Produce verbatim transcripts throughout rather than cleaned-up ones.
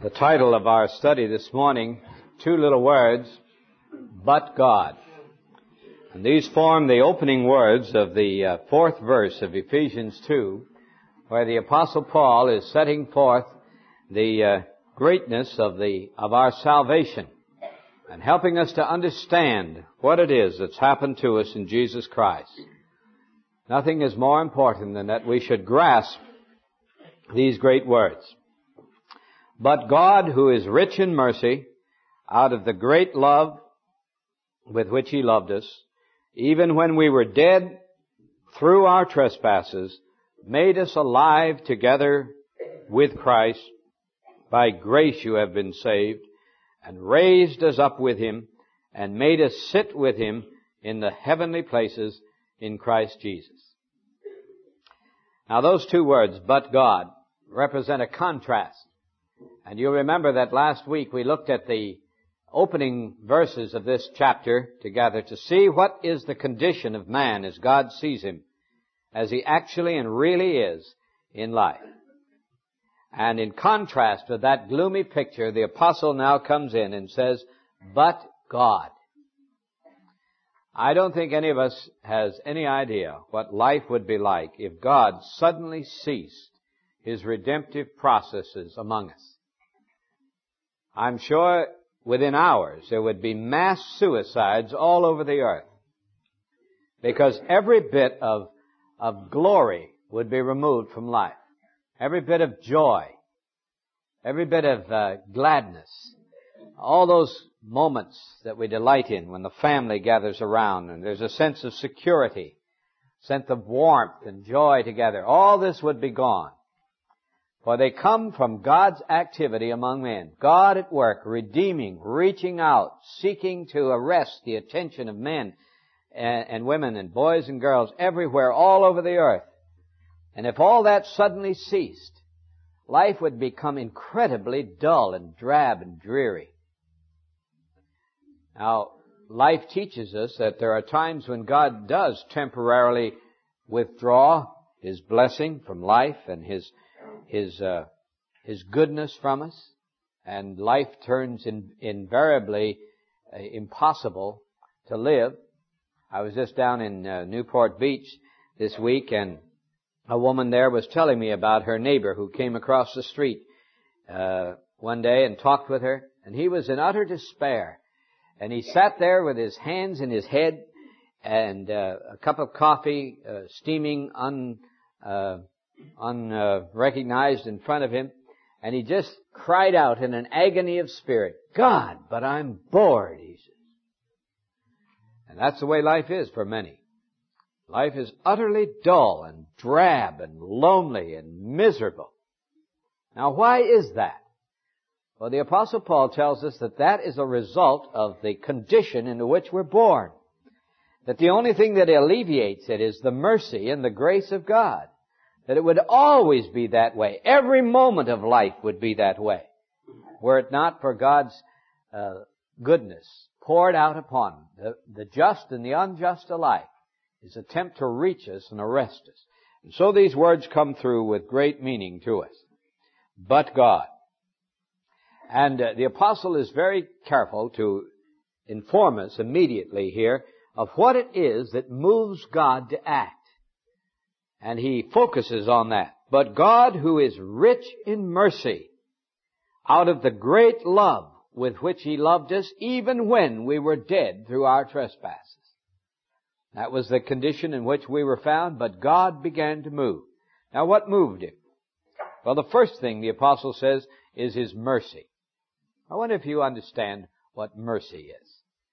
The title of our study this morning, two little words, but God. And these form the opening words of the uh, fourth verse of Ephesians two, where the Apostle Paul is setting forth the uh, greatness of the of our salvation and helping us to understand what it is that's happened to us in Jesus Christ. Nothing is more important than that we should grasp these great words. But God, who is rich in mercy, out of the great love with which He loved us, even when we were dead through our trespasses, made us alive together with Christ. By grace you have been saved, and raised us up with Him, and made us sit with Him in the heavenly places in Christ Jesus. Now those two words, but God, represent a contrast. And you'll remember that last week we looked at the opening verses of this chapter together to see what is the condition of man as God sees him, as he actually and really is in life. And in contrast with that gloomy picture, the apostle now comes in and says, but God. I don't think any of us has any idea what life would be like if God suddenly ceased His redemptive processes among us. I'm sure within hours there would be mass suicides all over the earth, because every bit of, of glory would be removed from life. Every bit of joy, every bit of uh, gladness, all those moments that we delight in when the family gathers around and there's a sense of security, sense of warmth and joy together, all this would be gone. For they come from God's activity among men. God at work, redeeming, reaching out, seeking to arrest the attention of men and, and women and boys and girls everywhere, all over the earth. And if all that suddenly ceased, life would become incredibly dull and drab and dreary. Now, life teaches us that there are times when God does temporarily withdraw His blessing from life and His His uh, His goodness from us, and life turns in, invariably uh, impossible to live. I was just down in uh, Newport Beach this week, and a woman there was telling me about her neighbor who came across the street uh, one day and talked with her, and he was in utter despair. And he sat there with his hands in his head and uh, a cup of coffee uh, steaming un... Uh, unrecognized uh, in front of him, and he just cried out in an agony of spirit, God, but I'm bored, he says. And that's the way life is for many. Life is utterly dull and drab and lonely and miserable. Now, why is that? Well, the Apostle Paul tells us that that is a result of the condition into which we're born. That the only thing that alleviates it is the mercy and the grace of God. That it would always be that way. Every moment of life would be that way. Were it not for God's uh, goodness poured out upon the, the just and the unjust alike, His attempt to reach us and arrest us. And so these words come through with great meaning to us. But God. And uh, the apostle is very careful to inform us immediately here of what it is that moves God to act. And he focuses on that. But God, who is rich in mercy, out of the great love with which He loved us, even when we were dead through our trespasses. That was the condition in which we were found, but God began to move. Now, what moved Him? Well, the first thing the apostle says is His mercy. I wonder if you understand what mercy is.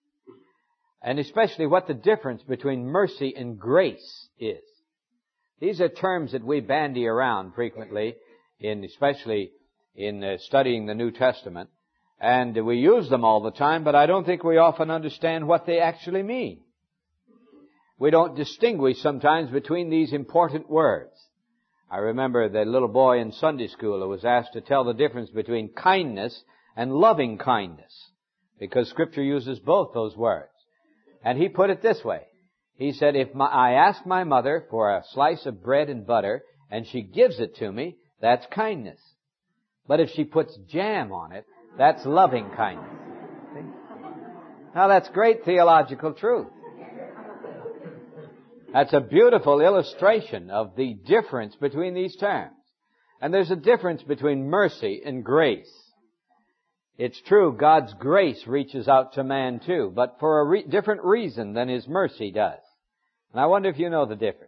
And especially what the difference between mercy and grace is. These are terms that we bandy around frequently, in especially in uh, studying the New Testament, and we use them all the time, but I don't think we often understand what they actually mean. We don't distinguish sometimes between these important words. I remember the little boy in Sunday school who was asked to tell the difference between kindness and loving kindness, because Scripture uses both those words. And he put it this way. He said, if my, I ask my mother for a slice of bread and butter, and she gives it to me, that's kindness. But if she puts jam on it, that's loving kindness. See? Now that's great theological truth. That's a beautiful illustration of the difference between these terms. And there's a difference between mercy and grace. It's true, God's grace reaches out to man too, but for a re- different reason than His mercy does. And I wonder if you know the difference.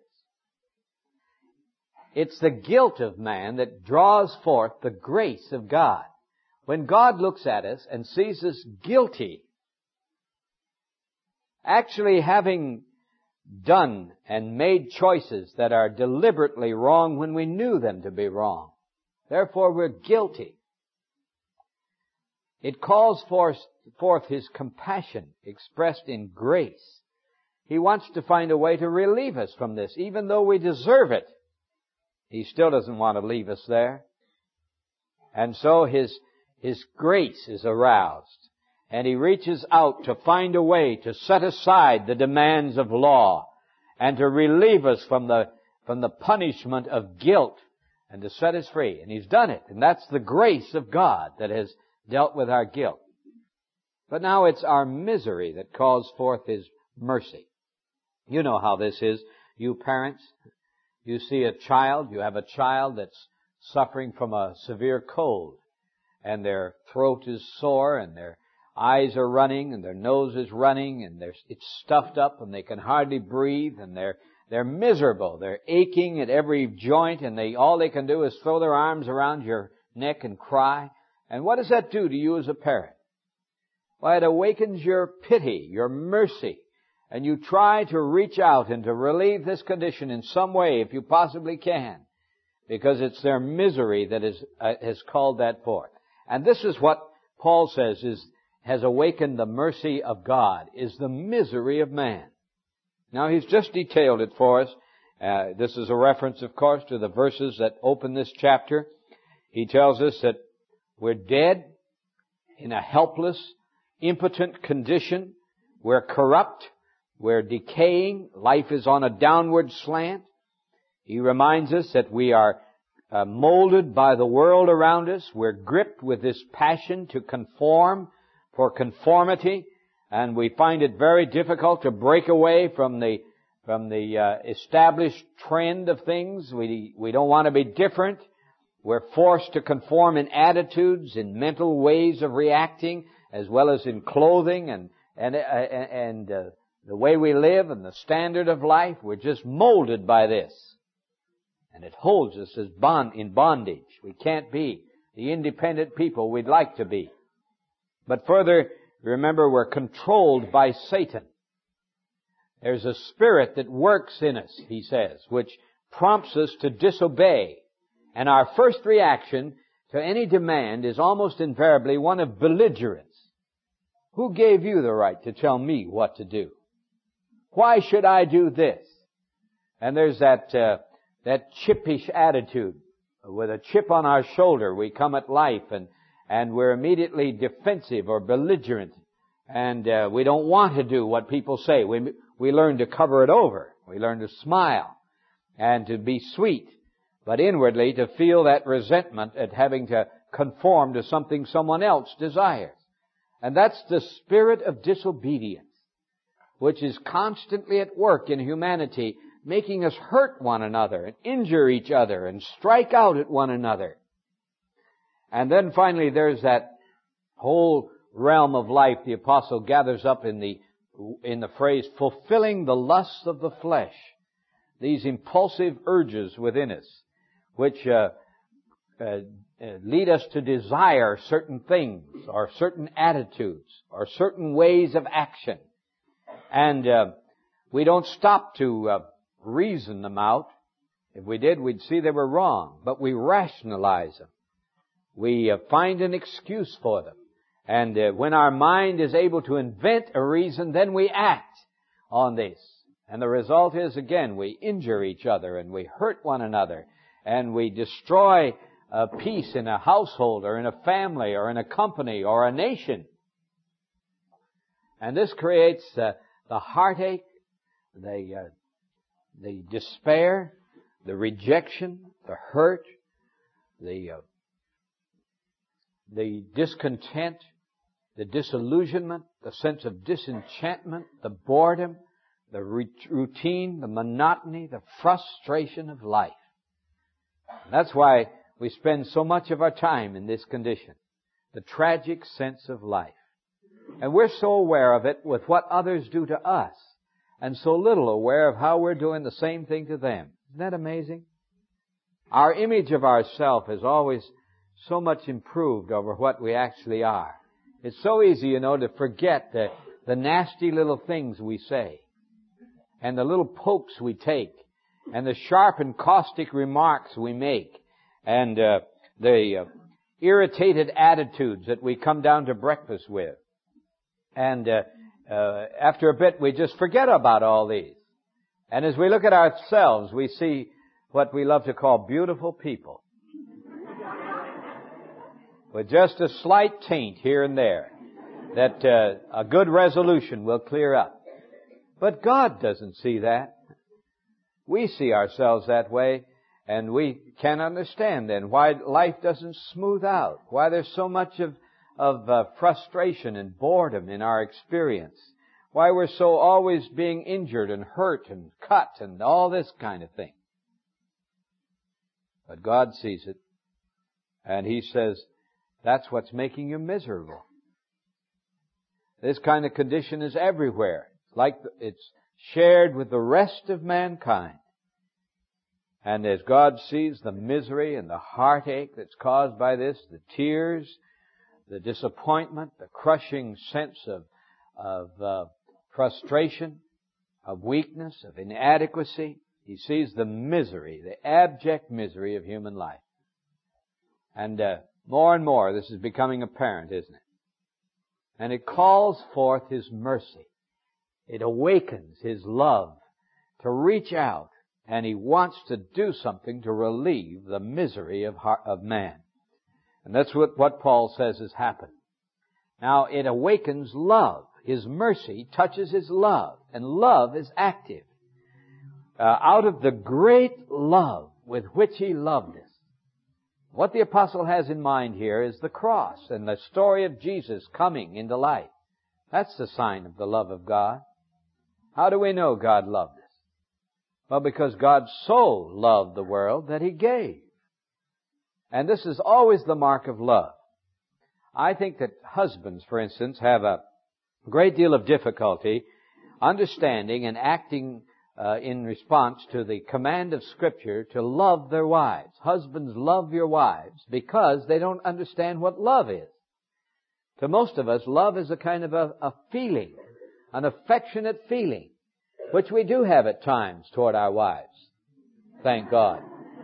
It's the guilt of man that draws forth the grace of God. When God looks at us and sees us guilty, actually having done and made choices that are deliberately wrong when we knew them to be wrong. Therefore, we're guilty. It calls forth, forth His compassion expressed in grace. He wants to find a way to relieve us from this, even though we deserve it. He still doesn't want to leave us there. And so His, His grace is aroused. And He reaches out to find a way to set aside the demands of law and to relieve us from the, from the punishment of guilt and to set us free. And He's done it. And that's the grace of God that has dealt with our guilt. But now it's our misery that calls forth His mercy. You know how this is. You parents, you see a child, you have a child that's suffering from a severe cold. And their throat is sore and their eyes are running and their nose is running and they're, it's stuffed up and they can hardly breathe and they're, they're miserable. They're aching at every joint and they, all they can do is throw their arms around your neck and cry. And what does that do to you as a parent? Why, it awakens your pity, your mercy, and you try to reach out and to relieve this condition in some way if you possibly can, because it's their misery that is, uh, has called that forth. And this is what Paul says is has awakened the mercy of God, is the misery of man. Now, he's just detailed it for us. Uh, this is a reference, of course, to the verses that open this chapter. He tells us that we're dead in a helpless, impotent condition. We're corrupt. We're decaying. Life is on a downward slant. He reminds us that we are uh, molded by the world around us. We're gripped with this passion to conform, for conformity, and we find it very difficult to break away from the from the uh, established trend of things. We we don't want to be different. We're forced to conform in attitudes, in mental ways of reacting, as well as in clothing and and uh, and uh, the way we live and the standard of life. We're just molded by this, and it holds us as bond in bondage. We can't be the independent people we'd like to be. But further, remember, we're controlled by Satan. There's a spirit that works in us, he says, which prompts us to disobey. And our first reaction to any demand is almost invariably one of belligerence. Who gave you the right to tell me what to do? Why should I do this? And there's that, uh, that chippish attitude. With a chip on our shoulder, we come at life and And we're immediately defensive or belligerent. And uh, we don't want to do what people say. We, we learn to cover it over. We learn to smile and to be sweet. But inwardly to feel that resentment at having to conform to something someone else desires. And that's the spirit of disobedience, which is constantly at work in humanity, making us hurt one another and injure each other and strike out at one another. And then finally there's that whole realm of life the apostle gathers up in the in the phrase, fulfilling the lusts of the flesh. These impulsive urges within us, which uh, uh, lead us to desire certain things, or certain attitudes, or certain ways of action. And uh, we don't stop to uh, reason them out. If we did, we'd see they were wrong. But we rationalize them. We uh, find an excuse for them. And uh, when our mind is able to invent a reason, then we act on this. And the result is, again, we injure each other and we hurt one another and we destroy uh, peace in a household or in a family or in a company or a nation. And this creates uh, the heartache, the, uh, the despair, the rejection, the hurt, the uh, the discontent, the disillusionment, the sense of disenchantment, the boredom, the routine, the monotony, the frustration of life. That's why we spend so much of our time in this condition. The tragic sense of life. And we're so aware of it with what others do to us, and so little aware of how we're doing the same thing to them. Isn't that amazing? Our image of ourselves is always so much improved over what we actually are. It's so easy, you know, to forget the, the nasty little things we say, and the little pokes we take, and the sharp and caustic remarks we make, and uh, the uh, irritated attitudes that we come down to breakfast with. And uh, uh, after a bit, we just forget about all these. And as we look at ourselves, we see what we love to call beautiful people, with just a slight taint here and there that uh, a good resolution will clear up. But God doesn't see that. We see ourselves that way, and we can't understand then why life doesn't smooth out, why there's so much of, of uh, frustration and boredom in our experience, why we're so always being injured and hurt and cut and all this kind of thing. But God sees it, and He says, that's what's making you miserable. This kind of condition is everywhere. Like it's shared with the rest of mankind. And as God sees the misery and the heartache that's caused by this, the tears, the disappointment, the crushing sense of, of uh, frustration, of weakness, of inadequacy, He sees the misery, the abject misery of human life. And uh, more and more this is becoming apparent, isn't it? And it calls forth His mercy. It awakens His love to reach out, and He wants to do something to relieve the misery of heart, of man. And that's what, what Paul says has happened. Now, it awakens love. His mercy touches His love, and love is active. Uh, out of the great love with which He loved us. What the apostle has in mind here is the cross and the story of Jesus coming into life. That's the sign of the love of God. How do we know God loved us? Well, because God so loved the world that He gave. And this is always the mark of love. I think that husbands, for instance, have a great deal of difficulty understanding and acting uh, in response to the command of Scripture to love their wives. Husbands, love your wives because they don't understand what love is. To most of us, love is a kind of a, a feeling, an affectionate feeling, which we do have at times toward our wives. Thank God.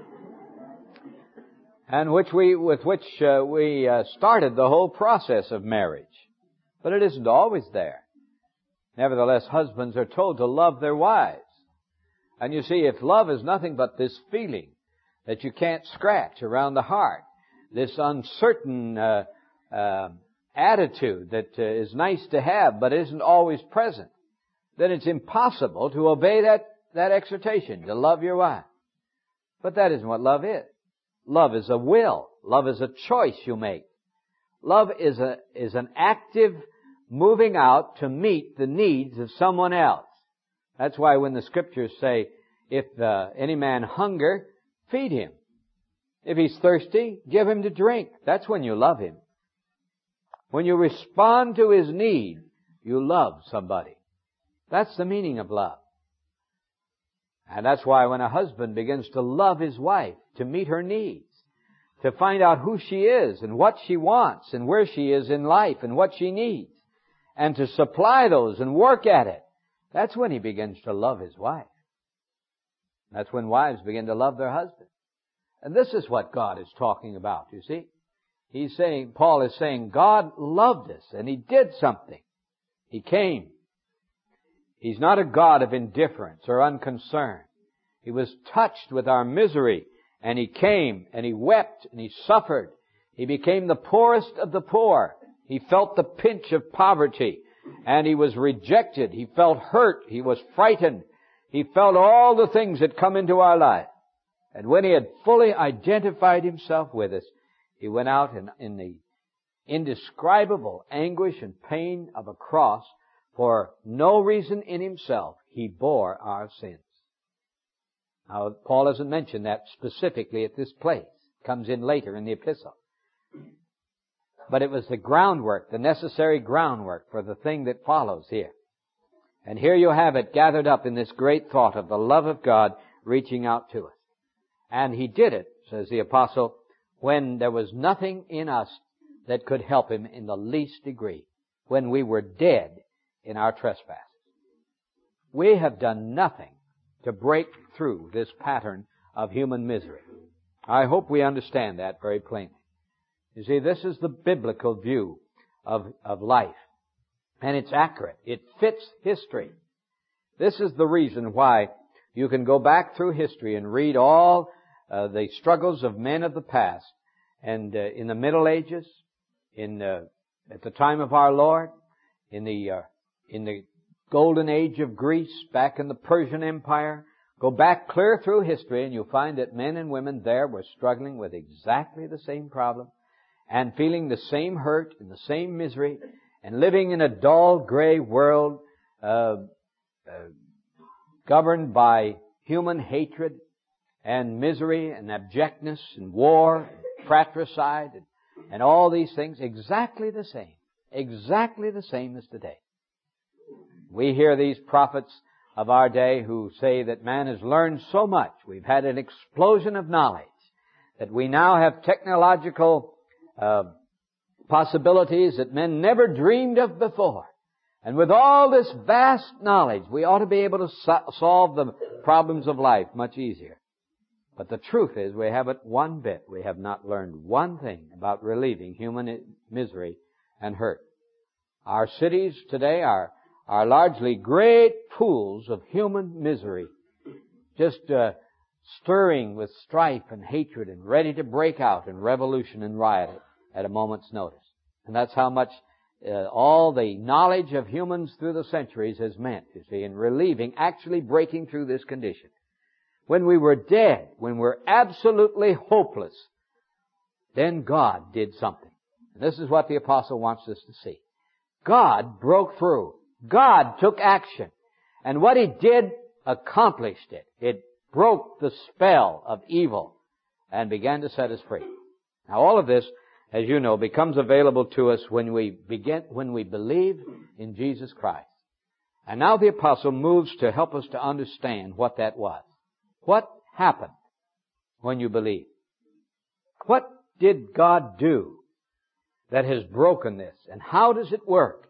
And which we, with which uh, we uh, started the whole process of marriage. But it isn't always there. Nevertheless, husbands are told to love their wives. And you see, if love is nothing but this feeling that you can't scratch around the heart, this uncertain uh, uh, attitude that uh, is nice to have but isn't always present, then it's impossible to obey that, that exhortation, to love your wife. But that isn't what love is. Love is a will. Love is a choice you make. Love is a is an active moving out to meet the needs of someone else. That's why when the Scriptures say, if uh, any man hunger, feed him. If he's thirsty, give him to drink. That's when you love him. When you respond to his need, you love somebody. That's the meaning of love. And that's why when a husband begins to love his wife, to meet her needs, to find out who she is and what she wants and where she is in life and what she needs, and to supply those and work at it, that's when he begins to love his wife. That's when wives begin to love their husbands. And this is what God is talking about, you see. He's saying, Paul is saying, God loved us and He did something. He came. He's not a God of indifference or unconcern. He was touched with our misery, and He came and He wept and He suffered. He became the poorest of the poor. He felt the pinch of poverty, and He was rejected. He felt hurt. He was frightened. He felt all the things that come into our life. And when He had fully identified Himself with us, He went out and in the indescribable anguish and pain of a cross, for no reason in Himself, He bore our sins. Now, Paul hasn't mentioned that specifically at this place. It comes in later in the epistle. But it was the groundwork, the necessary groundwork for the thing that follows here. And here you have it gathered up in this great thought of the love of God reaching out to us. And He did it, says the apostle, when there was nothing in us that could help Him in the least degree, when we were dead in our trespasses. We have done nothing to break through this pattern of human misery. I hope we understand that very plainly. You see, this is the biblical view of, of life. And it's accurate. It fits history. This is the reason why you can go back through history and read all uh, the struggles of men of the past. And uh, in the Middle Ages, in uh, at the time of our Lord, in the uh, in the golden age of Greece, back in the Persian Empire, go back clear through history and you'll find that men and women there were struggling with exactly the same problem and feeling the same hurt and the same misery and living in a dull, gray world uh, uh, governed by human hatred and misery and abjectness and war and fratricide and, and all these things, exactly the same. Exactly the same as today. We hear these prophets of our day who say that man has learned so much. We've had an explosion of knowledge, that we now have technological uh, possibilities that men never dreamed of before. And with all this vast knowledge, we ought to be able to so- solve the problems of life much easier. But the truth is, we haven't one bit. We have not learned one thing about relieving human misery and hurt. Our cities today are are largely great pools of human misery, just uh, stirring with strife and hatred and ready to break out in revolution and riot at a moment's notice. And that's how much uh, all the knowledge of humans through the centuries has meant, you see, in relieving, actually breaking through this condition. When we were dead, when we were absolutely hopeless, then God did something. And this is what the apostle wants us to see. God broke through. God took action. And what He did accomplished it. It broke the spell of evil and began to set us free. Now all of this, as you know, becomes available to us when we begin, when we believe in Jesus Christ. And now the apostle moves to help us to understand what that was. What happened when you believe? What did God do that has broken this? And how does it work?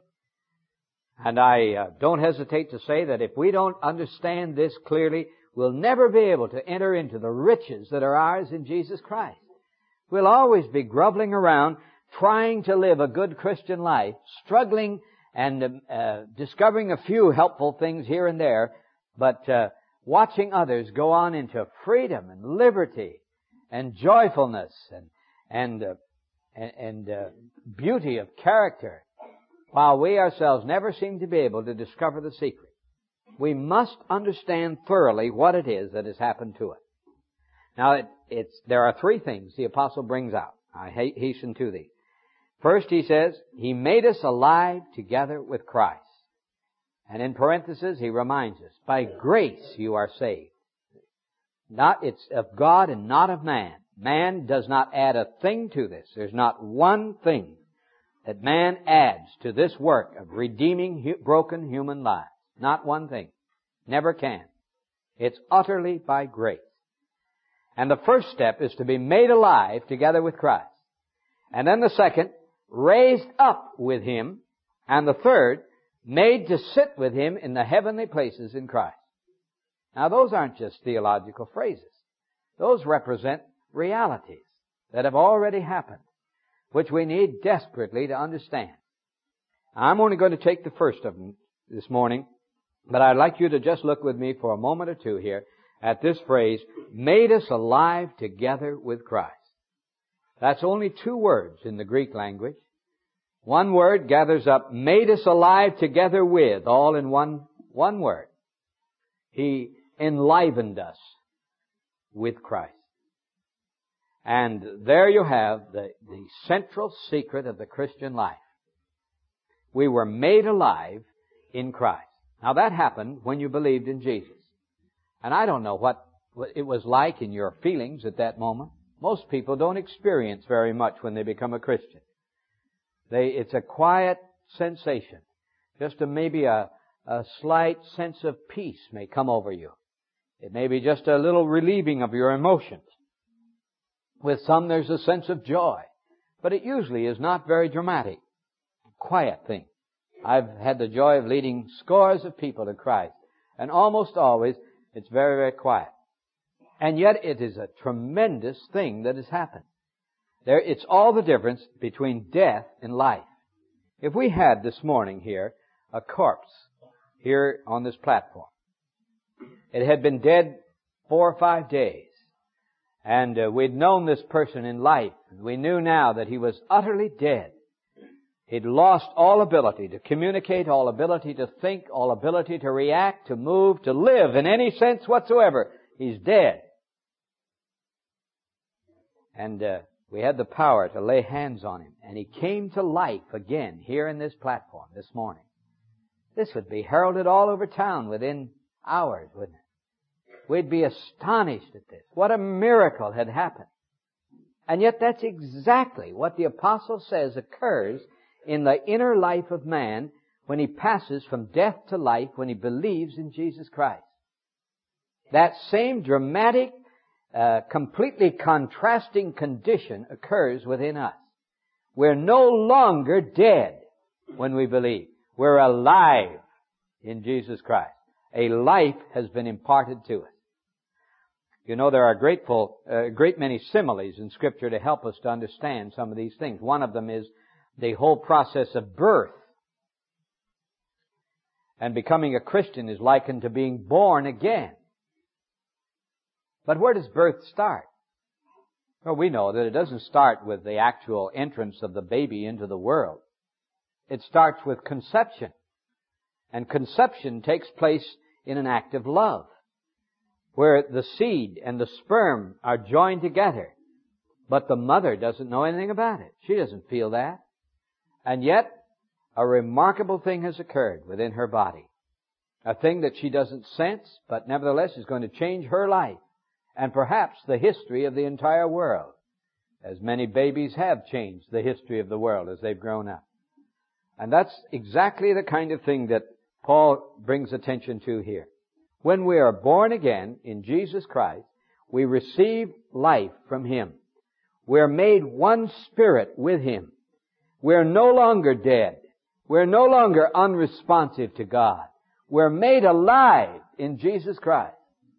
And I uh, don't hesitate to say that if we don't understand this clearly, we'll never be able to enter into the riches that are ours in Jesus Christ. We'll always be groveling around, trying to live a good Christian life, struggling and uh, discovering a few helpful things here and there, but uh, watching others go on into freedom and liberty and joyfulness and and uh, and, and uh, beauty of character, while we ourselves never seem to be able to discover the secret. We must understand thoroughly what it is that has happened to us. Now, it, it's, there are three things the apostle brings out. I hasten to these. First, he says, He made us alive together with Christ. And in parentheses, he reminds us, by grace you are saved. Not, it's of God and not of man. Man does not add a thing to this. There's not one thing that man adds to this work of redeeming hu- broken human lives. Not one thing. Never can. It's utterly by grace. And the first step is to be made alive together with Christ. And then the second, raised up with Him. And the third, made to sit with Him in the heavenly places in Christ. Now those aren't just theological phrases. Those represent realities that have already happened, which we need desperately to understand. I'm only going to take the first of them this morning, but I'd like you to just look with me for a moment or two here at this phrase, made us alive together with Christ. That's only two words in the Greek language. One word gathers up, made us alive together with, all in one, one word. He enlivened us with Christ. And there you have the, the central secret of the Christian life. We were made alive in Christ. Now that happened when you believed in Jesus. And I don't know what it was like in your feelings at that moment. Most people don't experience very much when they become a Christian. They, it's a quiet sensation. Just a, maybe a, a slight sense of peace may come over you. It may be just a little relieving of your emotions. With some there's a sense of joy. But it usually is not very dramatic. Quiet thing. I've had the joy of leading scores of people to Christ. And almost always it's very, very quiet. And yet it is a tremendous thing that has happened. There, it's all the difference between death and life. If we had this morning here a corpse here on this platform, it had been dead four or five days, and uh, we'd known this person in life, and we knew now that he was utterly dead. He'd lost all ability to communicate, all ability to think, all ability to react, to move, to live in any sense whatsoever. He's dead. And uh, we had the power to lay hands on him. And he came to life again here in this platform this morning. This would be heralded all over town within hours, wouldn't it? We'd be astonished at this. What a miracle had happened. And yet that's exactly what the apostle says occurs in the inner life of man when he passes from death to life, when he believes in Jesus Christ. That same dramatic, uh, completely contrasting condition occurs within us. We're no longer dead when we believe. We're alive in Jesus Christ. A life has been imparted to us. You know, there are grateful, a uh, great many similes in Scripture to help us to understand some of these things. One of them is the whole process of birth. And becoming a Christian is likened to being born again. But where does birth start? Well, we know that it doesn't start with the actual entrance of the baby into the world. It starts with conception. And conception takes place in an act of love, where the seed and the sperm are joined together. But the mother doesn't know anything about it. She doesn't feel that. And yet, a remarkable thing has occurred within her body. A thing that she doesn't sense, but nevertheless is going to change her life, and perhaps the history of the entire world, as many babies have changed the history of the world as they've grown up. And that's exactly the kind of thing that Paul brings attention to here. When we are born again in Jesus Christ, we receive life from Him. We're made one spirit with Him. We're no longer dead. We're no longer unresponsive to God. We're made alive in Jesus Christ.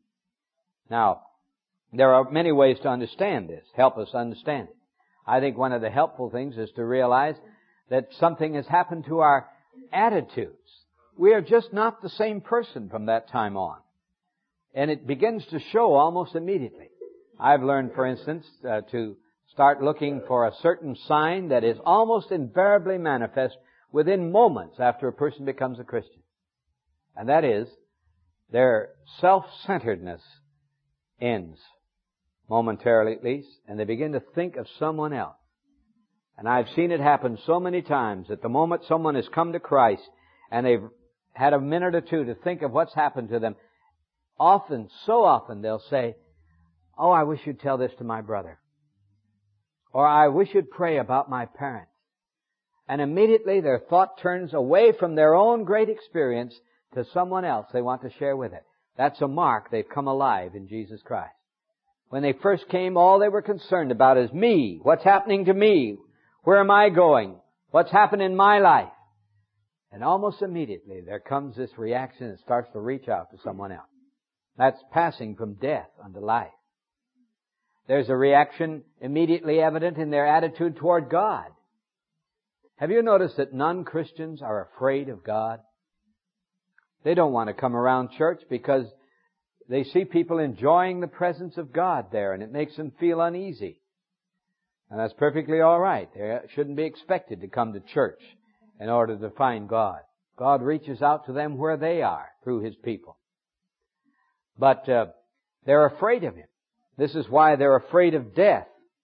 Now, there are many ways to understand this, help us understand it. I think one of the helpful things is to realize that something has happened to our attitudes. We are just not the same person from that time on. And it begins to show almost immediately. I've learned, for instance, uh, to start looking for a certain sign that is almost invariably manifest within moments after a person becomes a Christian. And that is, their self-centeredness ends, momentarily at least, and they begin to think of someone else. And I've seen it happen so many times that the moment someone has come to Christ and they've had a minute or two to think of what's happened to them, often, so often, they'll say, "Oh, I wish you'd tell this to my brother." Or, "I wish you'd pray about my parents." And immediately their thought turns away from their own great experience to someone else they want to share with it. That's a mark they've come alive in Jesus Christ. When they first came, all they were concerned about is me. What's happening to me? Where am I going? What's happened in my life? And almost immediately there comes this reaction and starts to reach out to someone else. That's passing from death unto life. There's a reaction immediately evident in their attitude toward God. Have you noticed that non-Christians are afraid of God? They don't want to come around church because they see people enjoying the presence of God there, and it makes them feel uneasy. And that's perfectly all right. They shouldn't be expected to come to church in order to find God. God reaches out to them where they are through His people. But uh, they're afraid of Him. This is why they're afraid of death.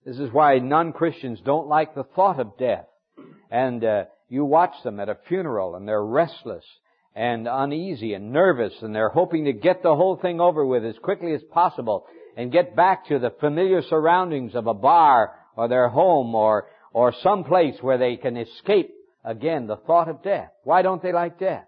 This is why non-Christians don't like the thought of death. And uh, you watch them at a funeral and they're restless and uneasy and nervous, and they're hoping to get the whole thing over with as quickly as possible and get back to the familiar surroundings of a bar or their home or or some place where they can escape, again, the thought of death. Why don't they like death?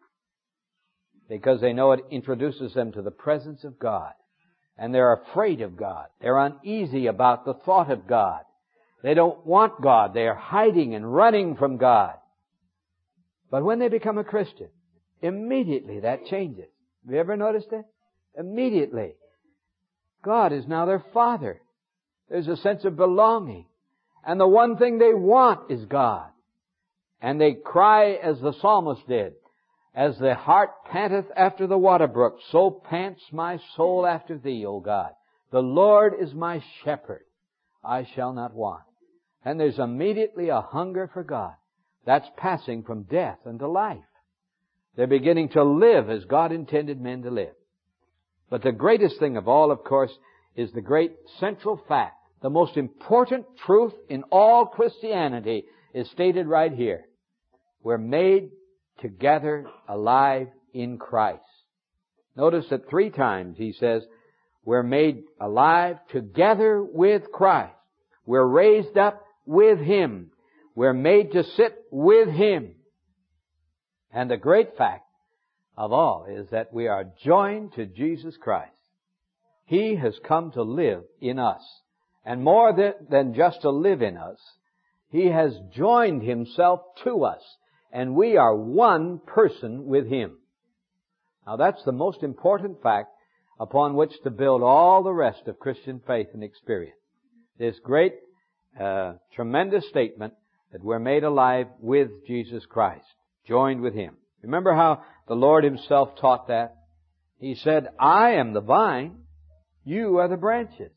Because they know it introduces them to the presence of God. And they're afraid of God. They're uneasy about the thought of God. They don't want God. They're hiding and running from God. But when they become a Christian, immediately that changes. Have you ever noticed that? Immediately. God is now their Father. There's a sense of belonging. And the one thing they want is God. And they cry as the psalmist did, "As the hart panteth after the water brook, so pants my soul after Thee, O God. The Lord is my shepherd. I shall not want." And there's immediately a hunger for God. That's passing from death unto life. They're beginning to live as God intended men to live. But the greatest thing of all, of course, is the great central fact. The most important truth in all Christianity is stated right here. We're made together alive in Christ. Notice that three times he says, we're made alive together with Christ. We're raised up with Him. We're made to sit with Him. And the great fact of all is that we are joined to Jesus Christ. He has come to live in us. And more than just to live in us, He has joined Himself to us. And we are one person with Him. Now that's the most important fact upon which to build all the rest of Christian faith and experience. This great, uh, tremendous statement that we're made alive with Jesus Christ, joined with Him. Remember how the Lord Himself taught that? He said, "I am the vine, you are the branches."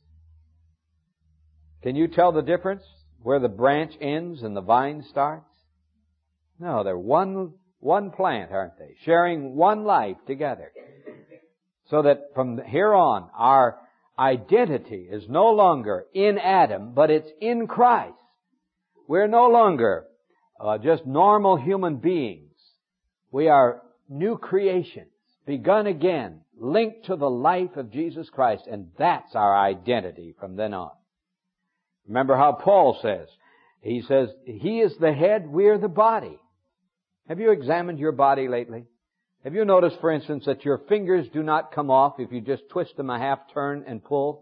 Can you tell the difference where the branch ends and the vine starts? No, they're one, one plant, aren't they? Sharing one life together. So that from here on, our identity is no longer in Adam, but it's in Christ. We're no longer uh, just normal human beings. We are new creations, begun again, linked to the life of Jesus Christ, and that's our identity from then on. Remember how Paul says, he says, He is the head, we're the body. Have you examined your body lately? Have you noticed, for instance, that your fingers do not come off if you just twist them a half turn and pull?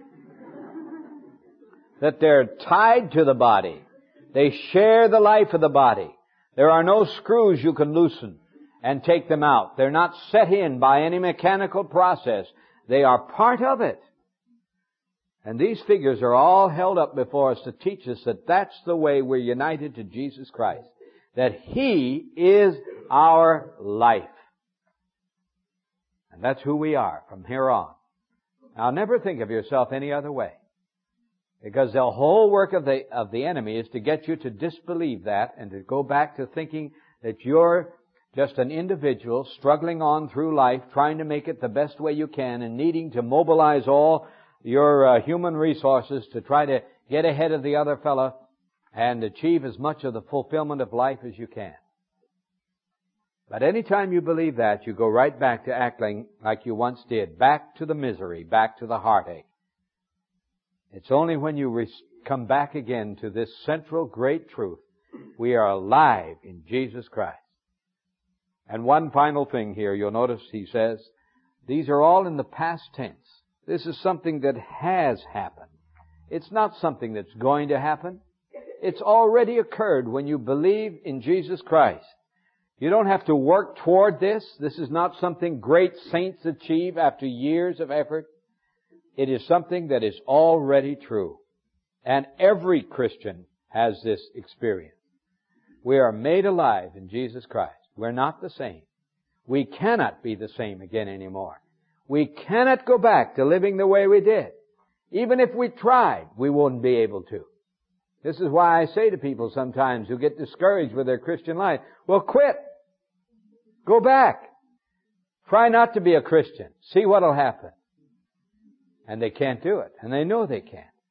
That they're tied to the body. They share the life of the body. There are no screws you can loosen and take them out. They're not set in by any mechanical process. They are part of it. And these figures are all held up before us to teach us that that's the way we're united to Jesus Christ. That He is our life. And that's who we are from here on. Now never think of yourself any other way. Because the whole work of the, of the enemy is to get you to disbelieve that and to go back to thinking that you're just an individual struggling on through life, trying to make it the best way you can and needing to mobilize all your uh, human resources to try to get ahead of the other fellow and achieve as much of the fulfillment of life as you can. But any time you believe that, you go right back to acting like you once did, back to the misery, back to the heartache. It's only when you re- come back again to this central great truth, we are alive in Jesus Christ. And one final thing here, you'll notice he says, these are all in the past tense. This is something that has happened. It's not something that's going to happen. It's already occurred when you believe in Jesus Christ. You don't have to work toward this. This is not something great saints achieve after years of effort. It is something that is already true. And every Christian has this experience. We are made alive in Jesus Christ. We're not the same. We cannot be the same again anymore. We cannot go back to living the way we did. Even if we tried, we wouldn't be able to. This is why I say to people sometimes who get discouraged with their Christian life, well, quit. Go back. Try not to be a Christian. See what'll happen. And they can't do it. And they know they can't.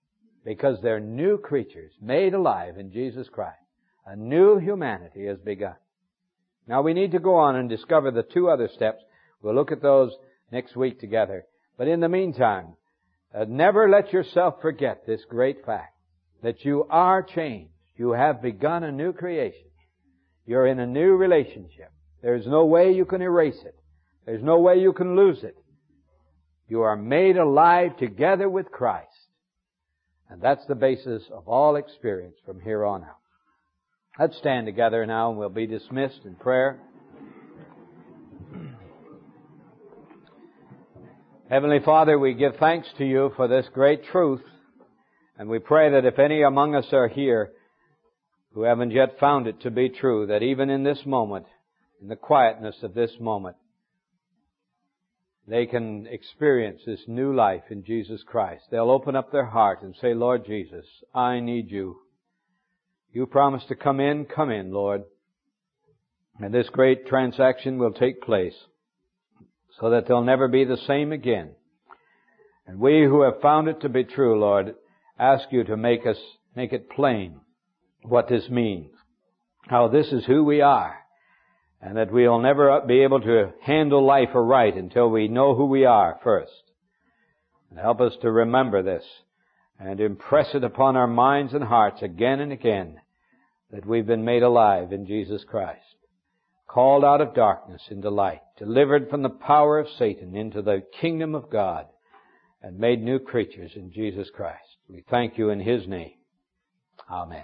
because they're new creatures made alive in Jesus Christ. A new humanity has begun. Now we need to go on and discover the two other steps. We'll look at those next week together. But in the meantime, uh, never let yourself forget this great fact, that you are changed. You have begun a new creation. You're in a new relationship. There's no way you can erase it. There's no way you can lose it. You are made alive together with Christ. And that's the basis of all experience from here on out. Let's stand together now and we'll be dismissed in prayer. Heavenly Father, we give thanks to You for this great truth, and we pray that if any among us are here who haven't yet found it to be true, that even in this moment, in the quietness of this moment, they can experience this new life in Jesus Christ. They'll open up their heart and say, Lord Jesus, I need You. You promised to come in, come in, Lord. And this great transaction will take place so that they'll never be the same again. And we who have found it to be true, Lord, ask You to make us, make it plain what this means, how this is who we are, and that we'll never be able to handle life aright until we know who we are first. And help us to remember this and impress it upon our minds and hearts again and again, that we've been made alive in Jesus Christ, called out of darkness into light, delivered from the power of Satan into the kingdom of God, and made new creatures in Jesus Christ. We thank You in His name. Amen.